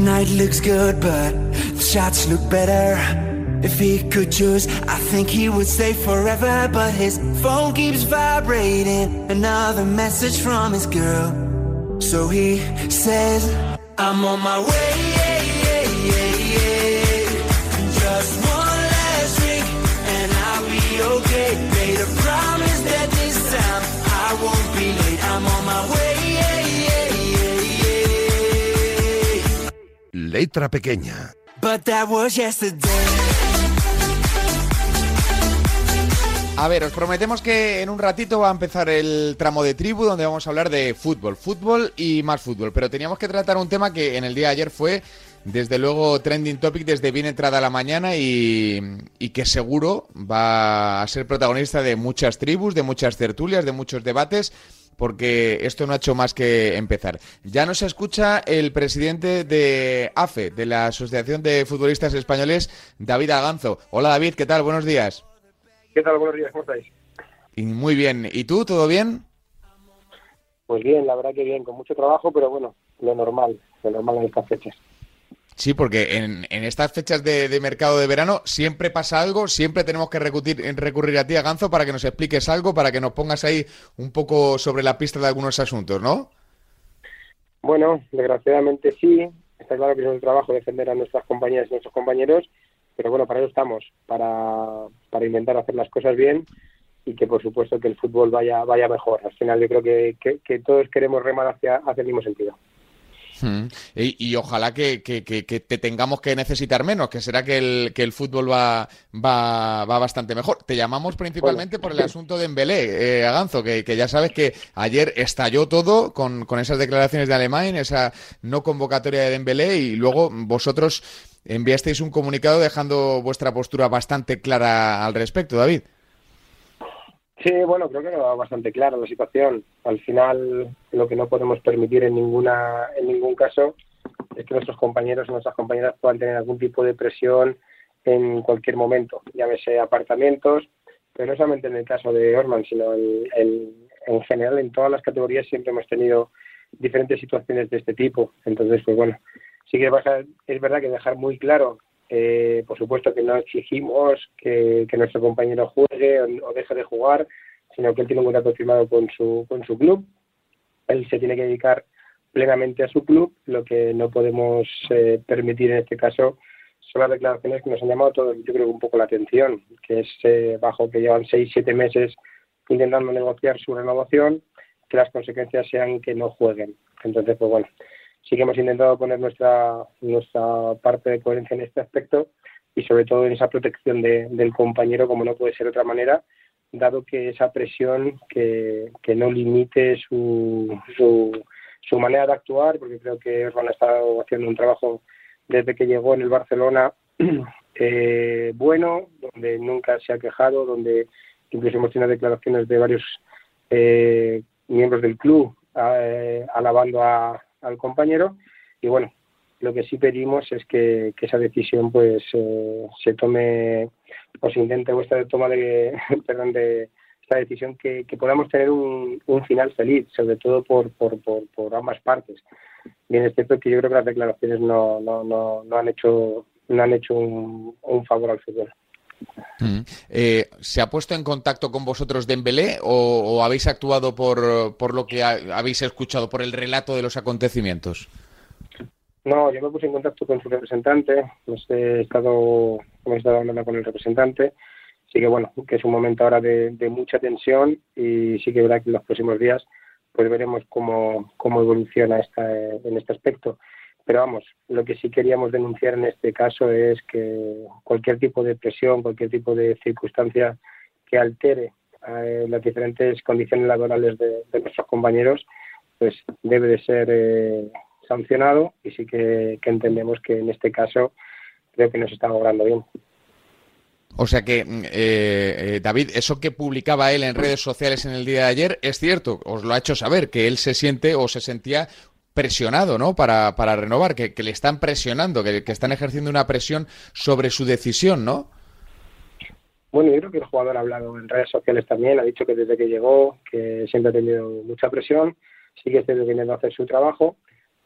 Tonight looks good, but the shots look better. If he could choose, I think he would stay forever. But his phone keeps vibrating, another message from his girl. So he says, I'm on my way, just one last drink and I'll be okay. Made a promise that this time I won't be late. I'm on my way. Letra pequeña. But that was yesterday. A ver, os prometemos que en un ratito va a empezar el tramo de tribu donde vamos a hablar de fútbol y más fútbol, pero teníamos que tratar un tema que en el día de ayer fue, desde luego, trending topic desde bien entrada la mañana y que seguro va a ser protagonista de muchas tribus, de muchas tertulias, de muchos debates, porque esto no ha hecho más que empezar. Ya nos escucha el presidente de AFE, de la Asociación de Futbolistas Españoles, David Aganzo. Hola David, ¿qué tal? Buenos días. ¿Qué tal? Buenos días, ¿cómo estáis? Y muy bien. ¿Y tú? ¿Todo bien? Pues bien, la verdad que bien, con mucho trabajo, pero bueno, lo normal en estas fechas. Sí, porque en estas fechas de mercado de verano siempre pasa algo, siempre tenemos que recurrir a ti, Aganzo, para que nos expliques algo, para que nos pongas ahí un poco sobre la pista de algunos asuntos, ¿no? Bueno, desgraciadamente sí, está claro que es un trabajo defender a nuestras compañeras y nuestros compañeros, pero bueno, para eso estamos, para intentar hacer las cosas bien y que por supuesto que el fútbol vaya mejor. Al final yo creo que todos queremos remar hacia el mismo sentido. Y ojalá que te tengamos que necesitar menos, que será que el fútbol va bastante mejor. Te llamamos principalmente por el asunto de Dembélé, Aganzo, que ya sabes que ayer estalló todo con esas declaraciones de Alemán, esa no convocatoria de Dembélé, y luego vosotros enviasteis un comunicado dejando vuestra postura bastante clara al respecto, David. Sí, bueno, creo que quedó bastante clara la situación. Al final, lo que no podemos permitir en ningún caso es que nuestros compañeros y nuestras compañeras puedan tener algún tipo de presión en cualquier momento, llámese apartamentos, pero no solamente en el caso de Orman, sino en general en todas las categorías siempre hemos tenido diferentes situaciones de este tipo. Entonces, pues bueno, sí que es verdad que dejar muy claro, por supuesto que no exigimos que nuestro compañero juegue o deje de jugar, sino que él tiene un contrato firmado con su club. Él se tiene que dedicar plenamente a su club. Lo que no podemos permitir en este caso son las declaraciones que nos han llamado todos, yo creo, un poco la atención, que es bajo que llevan 6-7 meses intentando negociar su renovación, que las consecuencias sean que no jueguen. Entonces, pues bueno, sí que hemos intentado poner nuestra parte de coherencia en este aspecto y sobre todo en esa protección del compañero, como no puede ser de otra manera, dado que esa presión que no limite su manera de actuar, porque creo que Ron ha estado haciendo un trabajo desde que llegó en el Barcelona bueno, donde nunca se ha quejado, donde incluso hemos tenido declaraciones de varios miembros del club alabando al compañero. Y bueno, lo que sí pedimos es que esa decisión pues se tome o se intente vuestra toma de esta decisión, que podamos tener un final feliz, sobre todo por ambas partes. Bien, es cierto que yo creo que las declaraciones no han hecho un favor al fútbol. ¿Se ha puesto en contacto con vosotros Dembélé o habéis actuado por lo que habéis escuchado, por el relato de los acontecimientos? No, yo me puse en contacto con su representante, hemos estado hablando con el representante, sí que bueno, que es un momento ahora de mucha tensión y sí que verá que en los próximos días pues veremos cómo evoluciona en este aspecto. Pero vamos, lo que sí queríamos denunciar en este caso es que cualquier tipo de presión, cualquier tipo de circunstancia que altere las diferentes condiciones laborales de nuestros compañeros, pues debe de ser sancionado, y sí que entendemos que en este caso creo que nos está logrando bien. O sea que, David, eso que publicaba él en redes sociales en el día de ayer es cierto, os lo ha hecho saber, que él se siente o se sentía presionado, ¿no?, para renovar, que le están presionando, que están ejerciendo una presión sobre su decisión, ¿no? Bueno, yo creo que el jugador ha hablado en redes sociales también, ha dicho que desde que llegó, que siempre ha tenido mucha presión, sí que está intentando hacer su trabajo,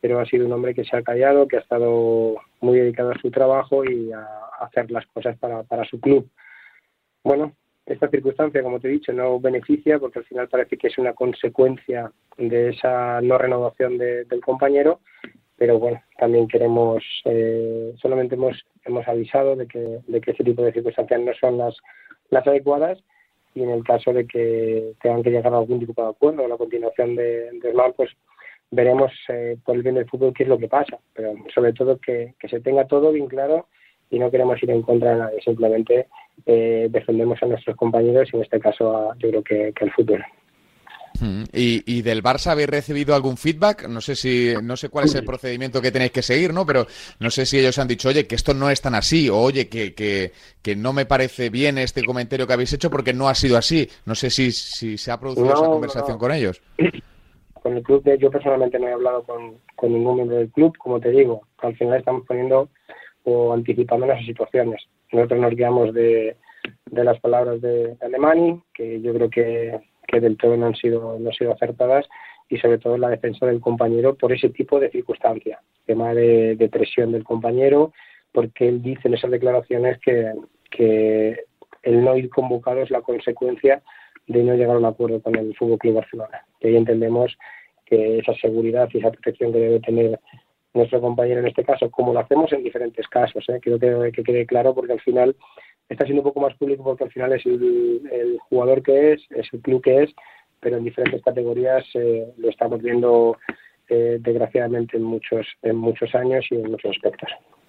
pero ha sido un hombre que se ha callado, que ha estado muy dedicado a su trabajo y a hacer las cosas para su club. Bueno, esta circunstancia, como te he dicho, no beneficia porque al final parece que es una consecuencia de esa no renovación del compañero, pero bueno, también queremos, solamente hemos avisado de que ese tipo de circunstancias no son las adecuadas, y en el caso de que tengan que llegar a algún tipo de acuerdo o la continuación de Osman, pues veremos por el bien del fútbol qué es lo que pasa, pero sobre todo que se tenga todo bien claro y no queremos ir en contra de nadie, simplemente defendemos a nuestros compañeros y en este caso yo creo que el fútbol. ¿Y del Barça habéis recibido algún feedback? No sé cuál es el procedimiento que tenéis que seguir, ¿no? Pero no sé si ellos han dicho, oye, que esto no es tan así, o oye, que no me parece bien este comentario que habéis hecho porque no ha sido así. No sé si se ha producido esa conversación con ellos. Con el club, yo personalmente no he hablado con ningún miembro del club, como te digo, al final estamos poniendo o anticipando las situaciones. Nosotros nos guiamos de las palabras de Alemany, que yo creo que del todo no han sido acertadas, y sobre todo la defensa del compañero por ese tipo de circunstancias, tema de presión del compañero, porque él dice en esas declaraciones que el no ir convocado es la consecuencia de no llegar a un acuerdo con el Fútbol Club Barcelona. Y ahí entendemos que esa seguridad y esa protección que debe tener nuestro compañero en este caso, como lo hacemos en diferentes casos, quiero que quede claro, porque al final está siendo un poco más público porque al final es el jugador que es el club que es, pero en diferentes categorías lo estamos viendo desgraciadamente en muchos años y en muchos aspectos.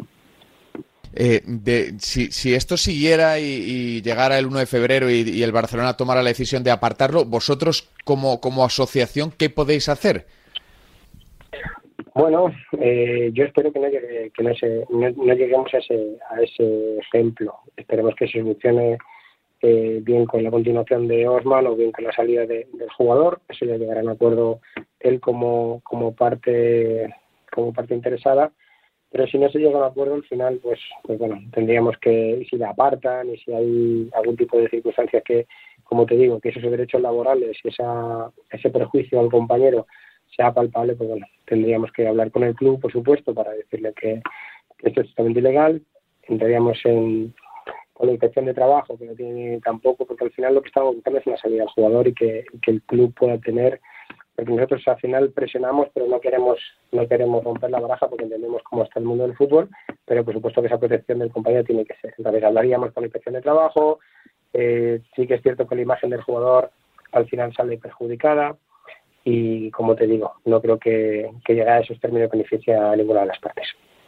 Si esto siguiera y llegara el 1 de febrero y el Barcelona tomara la decisión de apartarlo, vosotros como asociación, ¿qué podéis hacer? Bueno, yo espero que no lleguemos a ese ejemplo. Esperemos que se solucione bien con la continuación de Osman o bien con la salida del jugador. Eso ya llegará a un acuerdo él como parte interesada. Pero si no se llega a un acuerdo, al final, pues bueno, tendríamos que, si la apartan y si hay algún tipo de circunstancias que, como te digo, que esos derechos laborales y ese perjuicio al compañero sea palpable, pues bueno, tendríamos que hablar con el club, por supuesto, para decirle que esto es totalmente ilegal. Entraríamos con la inspección de trabajo, que no tiene tampoco, porque al final lo que estamos buscando es una salida al jugador y que el club pueda tener, porque nosotros al final presionamos, pero no queremos romper la baraja porque entendemos cómo está el mundo del fútbol, pero por supuesto que esa protección del compañero tiene que ser. Entonces hablaríamos con la inspección de trabajo, sí que es cierto que la imagen del jugador al final sale perjudicada, y como te digo, no creo que llegar a esos términos beneficie a ninguna de las partes.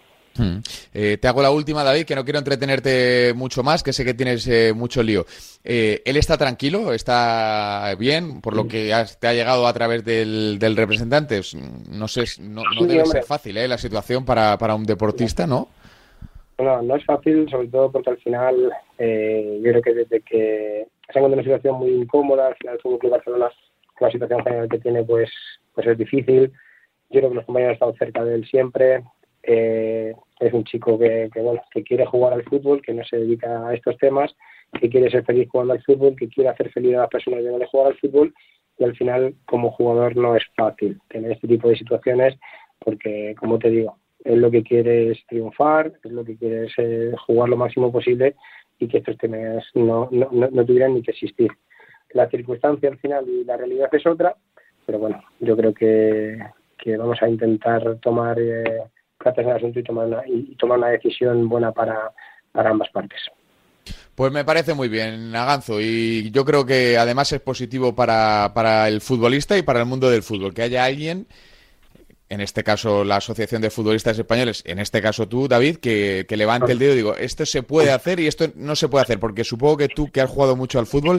Te hago la última, David, que no quiero entretenerte mucho más, que sé que tienes mucho lío. ¿Él está tranquilo? ¿Está bien? Por lo que te ha llegado a través del representante. No sé, no sí, debe hombre. ser fácil la situación para un deportista, ¿no? No es fácil, sobre todo porque al final yo creo que desde que se encuentra en una situación muy incómoda, al final el Fútbol Club Barcelona, la situación general que tiene, pues es difícil. Yo creo que los compañeros han estado cerca de él siempre. Es un chico que quiere jugar al fútbol, que no se dedica a estos temas, que quiere ser feliz jugando al fútbol, que quiere hacer feliz a las personas que van a jugar al fútbol, y al final como jugador no es fácil tener este tipo de situaciones porque, como te digo, él lo que quiere es triunfar, es lo que quiere es jugar lo máximo posible y que estos temas no tuvieran ni que existir. La circunstancia al final y la realidad es otra, pero bueno, yo creo que vamos a intentar tomar cartas en el asunto y tomar una decisión buena para ambas partes. Pues me parece muy bien, Aganzo, y yo creo que además es positivo para el futbolista y para el mundo del fútbol, que haya alguien, en este caso la Asociación de Futbolistas Españoles, en este caso tú, David, que levante el dedo y digo, esto se puede hacer y esto no se puede hacer, porque supongo que tú, que has jugado mucho al fútbol,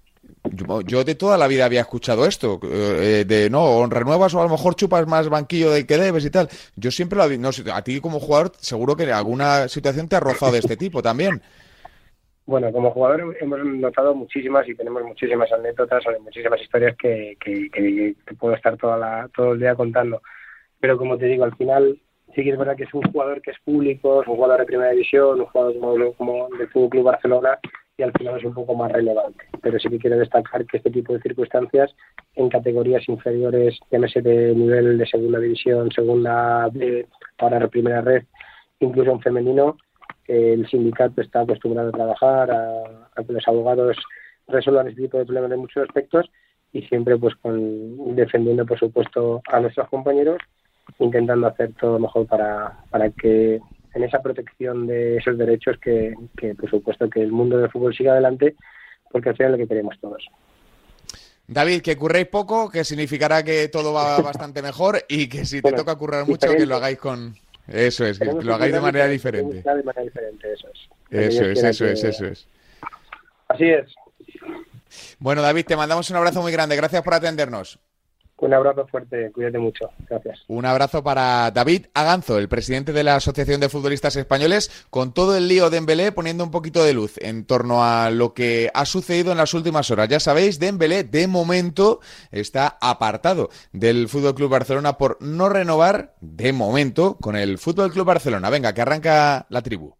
yo de toda la vida había escuchado esto, o renuevas o a lo mejor chupas más banquillo del que debes y tal. Yo siempre lo había, no sé, a ti como jugador seguro que alguna situación te ha rozado de este tipo también. Bueno, como jugador hemos notado muchísimas y tenemos muchísimas anécdotas, muchísimas historias que te puedo estar todo el día contando. Pero como te digo, al final sí que es verdad que es un jugador que es público, es un jugador de primera división, un jugador como del Fútbol Club Barcelona, y al final es un poco más relevante. Pero sí que quiero destacar que este tipo de circunstancias en categorías inferiores, llámese de nivel de segunda división, segunda B, ahora primera red, incluso en femenino. El sindicato está acostumbrado a trabajar, a que los abogados resuelvan este tipo de problemas en muchos aspectos y siempre pues defendiendo, por supuesto, a nuestros compañeros, intentando hacer todo lo mejor para que en esa protección de esos derechos que por supuesto que el mundo del fútbol siga adelante, porque al final es lo que queremos todos. David, que curréis poco, que significará que todo va bastante mejor, y que si te toca currar mucho, que lo hagáis con... Eso es, que lo hagáis de manera diferente. De manera diferente, eso es. Eso es. Así es. Bueno, David, te mandamos un abrazo muy grande. Gracias por atendernos. Un abrazo fuerte, cuídate mucho. Gracias. Un abrazo para David Aganzo, el presidente de la Asociación de Futbolistas Españoles, con todo el lío de Dembélé, poniendo un poquito de luz en torno a lo que ha sucedido en las últimas horas. Ya sabéis, Dembélé de momento está apartado del FC Barcelona por no renovar de momento con el FC Barcelona. Venga, que arranca la tribu.